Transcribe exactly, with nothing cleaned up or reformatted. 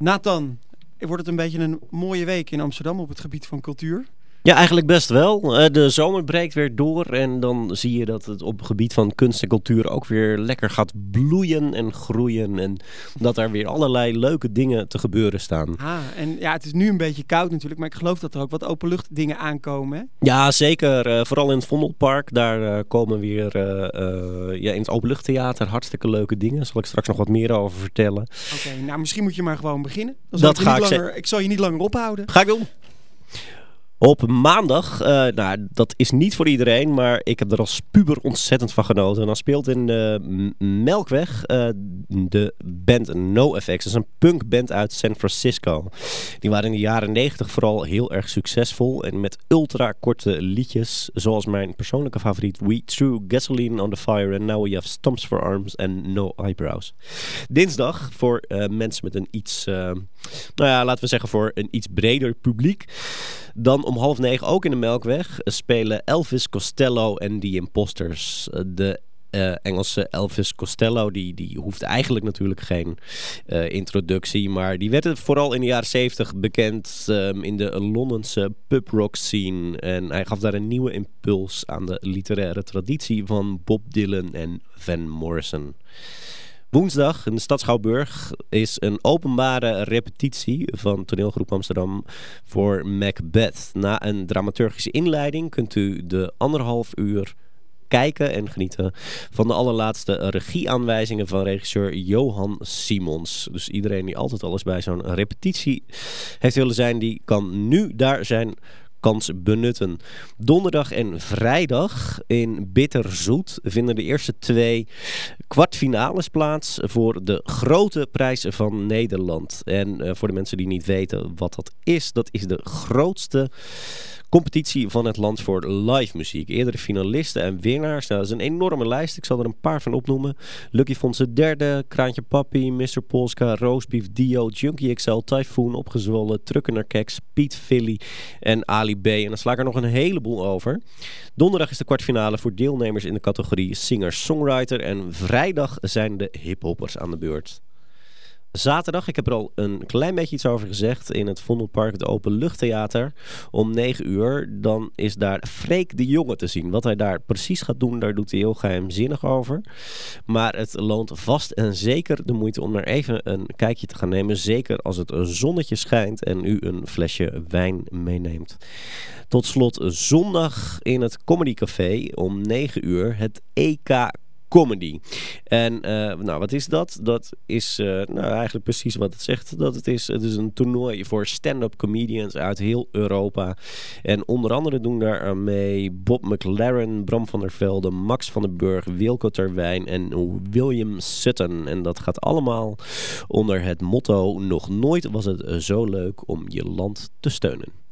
Nathan, wordt het een beetje een mooie week in Amsterdam op het gebied van cultuur? Ja, eigenlijk best wel. Uh, de zomer breekt weer door en dan zie je dat het op het gebied van kunst en cultuur ook weer lekker gaat bloeien en groeien. En dat er weer allerlei leuke dingen te gebeuren staan. Ah, en ja, het is nu een beetje koud natuurlijk, maar ik geloof dat er ook wat openluchtdingen aankomen, hè? Ja, zeker. Uh, vooral in het Vondelpark. Daar uh, komen weer uh, uh, ja, in het openluchttheater hartstikke leuke dingen. Daar zal ik straks nog wat meer over vertellen. Oké, okay, nou misschien moet je maar gewoon beginnen. Dan dat ik ga ik langer, ze... Ik zal je niet langer ophouden. Ga ik doen. Op maandag, uh, nou dat is niet voor iedereen, maar ik heb er als puber ontzettend van genoten. En dan speelt in de M- Melkweg uh, de band NoFX. Dat is een punkband uit San Francisco. Die waren in de jaren negentig vooral heel erg succesvol. En met ultra korte liedjes, zoals mijn persoonlijke favoriet We Threw Gasoline on the Fire and Now We Have Stumps for Arms and No Eyebrows. Dinsdag voor uh, mensen met een iets, uh, nou ja, laten we zeggen voor een iets breder publiek. Dan om half negen ook in de Melkweg spelen Elvis Costello en The Imposters. De uh, Engelse Elvis Costello, die, die hoeft eigenlijk natuurlijk geen uh, introductie. Maar die werd vooral in de jaren zeventig bekend um, in de Londense pubrock scene. En hij gaf daar een nieuwe impuls aan de literaire traditie van Bob Dylan en Van Morrison. Woensdag in de Stad Schouwburg is een openbare repetitie van toneelgroep Amsterdam voor Macbeth. Na een dramaturgische inleiding kunt u de anderhalf uur kijken en genieten van de allerlaatste regieaanwijzingen van regisseur Johan Simons. Dus iedereen die altijd al eens bij zo'n repetitie heeft willen zijn, die kan nu daar zijn kans benutten. Donderdag en vrijdag in Bitterzoet vinden de eerste twee kwartfinales plaats voor de grote prijs van Nederland. En uh, voor de mensen die niet weten wat dat is, dat is de grootste competitie van het land voor live muziek. Eerdere finalisten en winnaars. Nou, dat is een enorme lijst. Ik zal er een paar van opnoemen. Lucky Fonse derde, Kraantje Papi, mister Polska, Roastbeef Dio, Junkie X L, Typhoon, Opgezwollen, Trucker naar Keks, Piet Philly en Ali B. En dan sla ik er nog een heleboel over. Donderdag is de kwartfinale voor deelnemers in de categorie singer-songwriter. En vrijdag zijn de hiphoppers aan de beurt. Zaterdag, ik heb er al een klein beetje iets over gezegd, in het Vondelpark, het Openluchttheater, om negen uur. Dan is daar Freek de Jonge te zien. Wat hij daar precies gaat doen, daar doet hij heel geheimzinnig over. Maar het loont vast en zeker de moeite om er even een kijkje te gaan nemen. Zeker als het zonnetje schijnt en u een flesje wijn meeneemt. Tot slot zondag in het Comedy Café om negen uur het E K Comedy. En uh, nou, wat is dat? Dat is uh, nou, eigenlijk precies wat het zegt. Dat het is. Het is een toernooi voor stand-up comedians uit heel Europa. En onder andere doen daar aan mee Bob McLaren, Bram van der Velde, Max van den Burg, Wilco Terwijn en William Sutton. En dat gaat allemaal onder het motto: nog nooit was het zo leuk om je land te steunen.